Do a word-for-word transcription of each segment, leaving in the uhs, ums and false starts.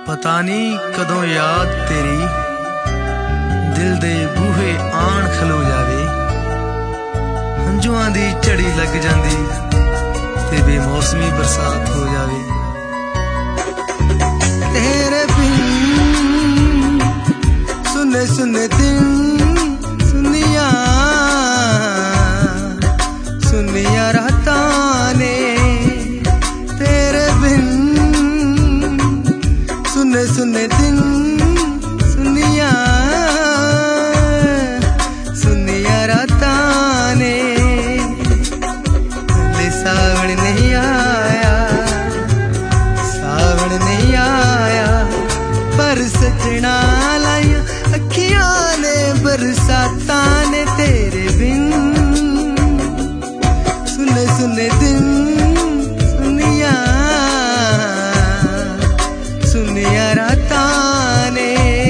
पता नहीं कदों याद तेरी दिल दे बूहे आन खलो जावे, हंजुआं दी झड़ी लग जांदी ते बेमौसमी बरसात हो जावे। तेरे बिन सुने सुने दिन सुनिया सुनिया रातां ने, तेरे बिन सुने सुने दिन सुनिया सुनिया रातां ने। हले सावण नहीं आया, सावण नहीं आया, पर सजना लाइया अखियां ने बरसातां ने। तेरे बिन सुने सुने दिन सुनिया सुनिया रातां ने।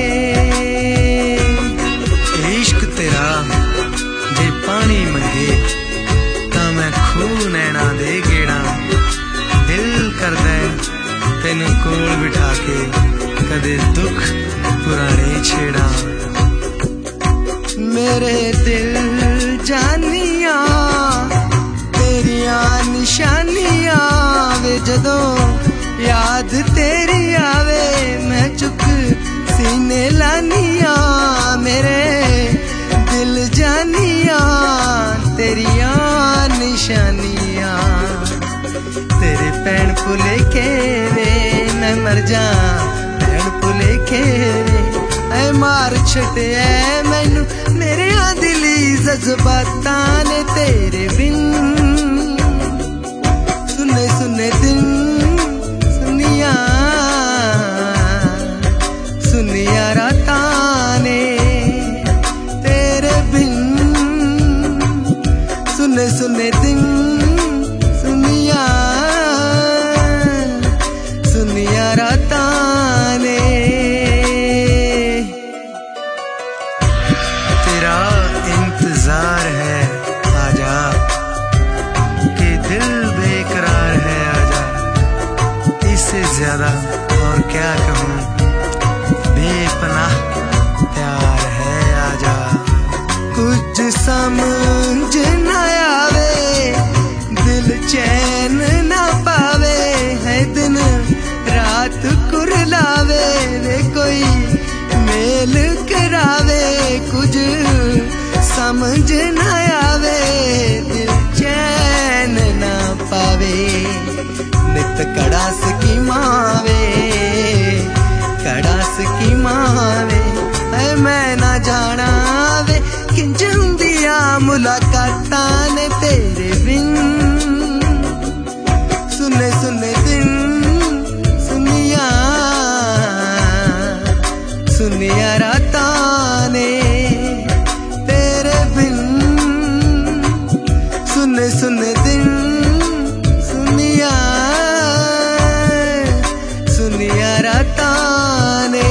इश्क तेरा जे पानी मंगे तां मैं खूह नैना दे गेड़ा, दिल करदा तेनू कोल बिठा के कदे दुख पुराने छेड़ा। मेरे दिल जानिया तेरिया निशानियां वे, जदों याद तेरी आवे मैं चुक सीने लानिया। मेरे दिल जानिया तेरिया निशानियां, तेरे पैण भुले के वे मैं मर जा, पैण भुले के वे ऐ मार छटे ऐ मैनू मेरे दिली जज्बातां ने। तेरे बिन सुने सुने दिन सुनिया सुनिया रातां ने। तेरे बिन सुने सुने दिन सुनिया सुनिया रातां ने। तेरा इंतजार है आजा, कि दिल बेकरार है आजा, इससे ज्यादा और क्या कहूँ, बेपनाह प्यार है आजा। कुछ समझ न आवे दिल चैन न पावे, है दिन रात कुरलावे वे कोई मेल करावे। कुछ समझ न आवे दिल चैन न पावे, नित कड़ास की मावे कड़ास की मावे। है मैं ना जाना वे किंज हुंदियां मुलाकातां ने। तेरे बिन सुने सुने दिन सुनिया सुनिया रातां ने। तेरे बिन सुने सुने दिन सुनिया सुनिया रातां ने।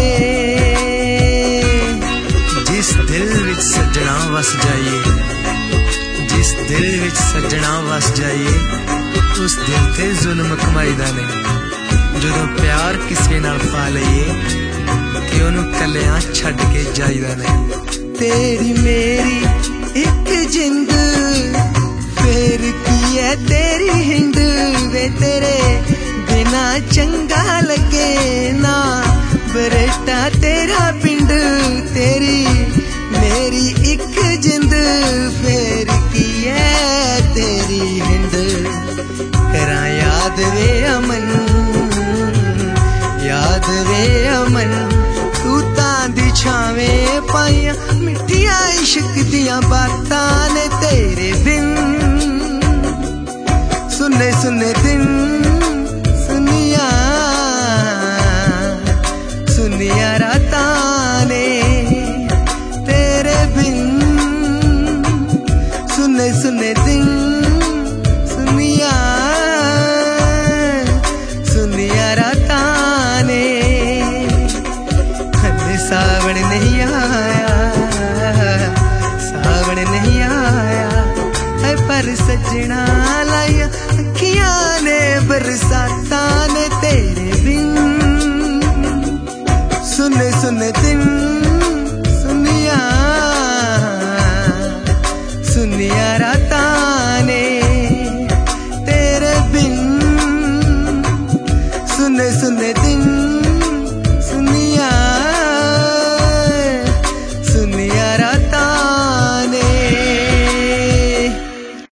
जिस दिल विच सजना वस जाइए, जिस दिल विच सजना वस जाइए, उस दिल ते जुल्म कमाईदा नहीं। जदों प्यार किसी नाल पा लईए कि ओनू कलियां छड्ड के जाईदा नहीं। तेरी मेरी एक जिंद फेर की है तेरी हिंद वे, तेरे बिना चंगा लगे ना बरेटा तेरा पिंड। तेरी मेरी एक जिंद फेर की है तेरी हिंद, करा याद वे अमन याद वे अमन। तू तां दी छावें पाइयां मिठियां इश्क दियां बातां ने। तेरे बिन सुने सुने दिन सुनिया सुनिया रातां ने। तेरे बिन सुने सुने दिन सुनिया सुनिया रातां ने। हले सावण नहीं आया, सावण नहीं आया है, पर सजना